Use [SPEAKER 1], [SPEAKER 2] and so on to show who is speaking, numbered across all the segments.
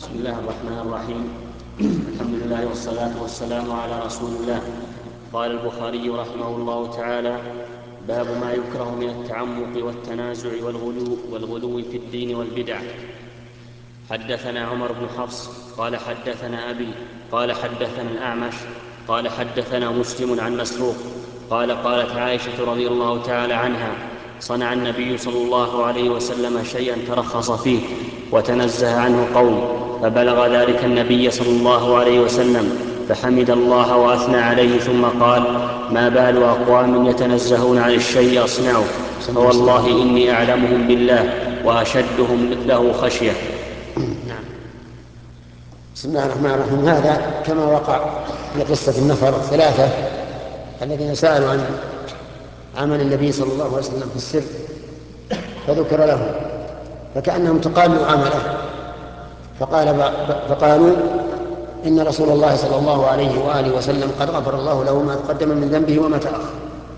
[SPEAKER 1] بسم الله الرحمن الرحيم. الحمد لله والصلاة والسلام على رسول الله. قال البخاري رحمه الله تعالى: باب ما يكره من التعمق والتنازع والغلو في الدين والبدع. حدثنا عمر بن حفص قال حدثنا أبي قال حدثنا الأعمش قال حدثنا مسلم عن مسروق قال قالت عائشة رضي الله تعالى عنها: صنع النبي صلى الله عليه وسلم شيئا ترخص فيه وتنزه عنه قوم، فبلغ ذلك النبي صلى الله عليه وسلم فحمد الله وأثنى عليه ثم قال: ما بال أقوام يتنزهون عن الشيء أصنعه، فوالله إني أعلمهم بالله وأشدهم له خشية.
[SPEAKER 2] بسم الله الرحمن الرحيم. هذا كما وقع في قصة النفر الثلاثة الذين سألوا عن عمل النبي صلى الله عليه وسلم في السر فذكر لهم، فكأنهم تقالوا عمله، فقالوا إن رسول الله صلى الله عليه وآله وسلم قد غفر الله له ما تقدم من ذنبه وما تأخر.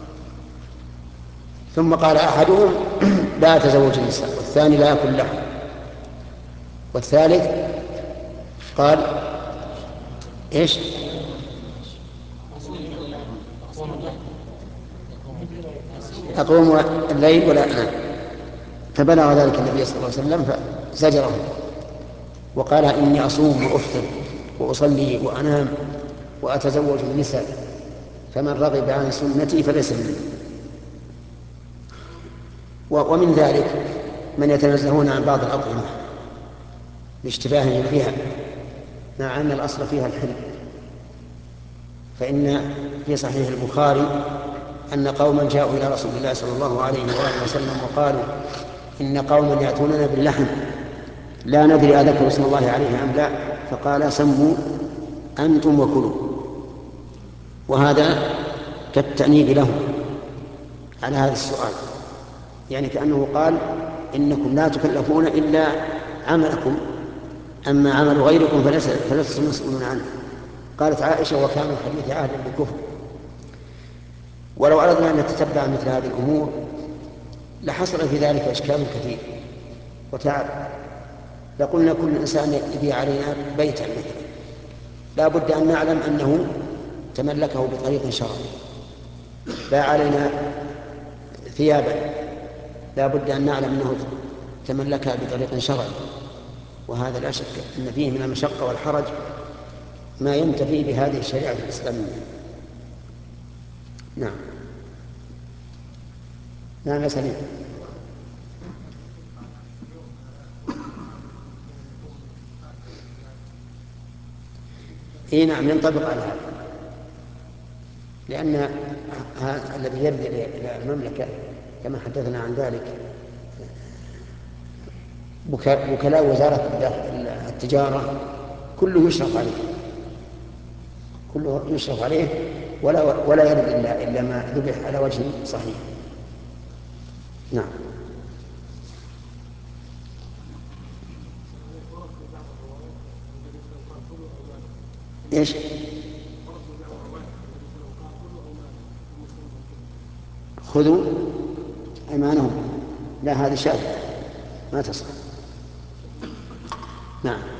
[SPEAKER 2] ثم قال أحدهم: لا أتزوج النساء، والثاني: لا أكل لحم، والثالث قال: إيش؟ أقوم الليل ولا أنام. فبلغ ذلك النبي صلى الله عليه وسلم فزجره وقال: إني أصوم وأفطر وأصلي وأنام وأتزوج النساء، فمن رغب عن سنتي فليس مني. ومن ذلك من يتنزهون عن بعض الأطعمة لاشتباههم فيها، مع أن الأصل فيها الحل. فإن في صحيح البخاري أن قوما جاءوا إلى رسول الله صلى الله عليه وآله وسلم وقالوا: إن قوما يأتوننا باللحم لا ندري أذكر اسم الله عليه أم لا، فقال: سموا أنتم وكلوا. وهذا كالتأنيب لهم على هذا السؤال، يعني كأنه قال: إنكم لا تكلفون إلا عملكم، أما عمل غيركم فلستم مسؤولون عنه. قالت عائشة: وكانوا حديث عهد بالكفر. ولو أردنا أن نتتبع مثل هذه الأمور لحصل في ذلك إشكال كثير وتعب. لقلنا كل إنسان يبيع علينا بيتا مثلا، لا بد أن نعلم أنه تملكه بطريق شرعي. باع علينا ثيابا، لا بد أن نعلم أنه تملكها بطريق شرعي، وهذا لا شك أن فيه من المشقة والحرج ما ينتفي بهذه الشريعة الإسلامية. نعم. نعم يا سليم. إيه نعم، ينطبق على هذا، لأن الذي يرد إلى المملكة كما حدثنا عن ذلك وكلاء وزارة التجارة كله يشرف عليه، كله يشرف عليه، ولا يرد إلا ما ذبح على وجه صحيح. نعم. إيش؟ خذوا أيمانهم. لا، هذه شاذة ما تصح. نعم.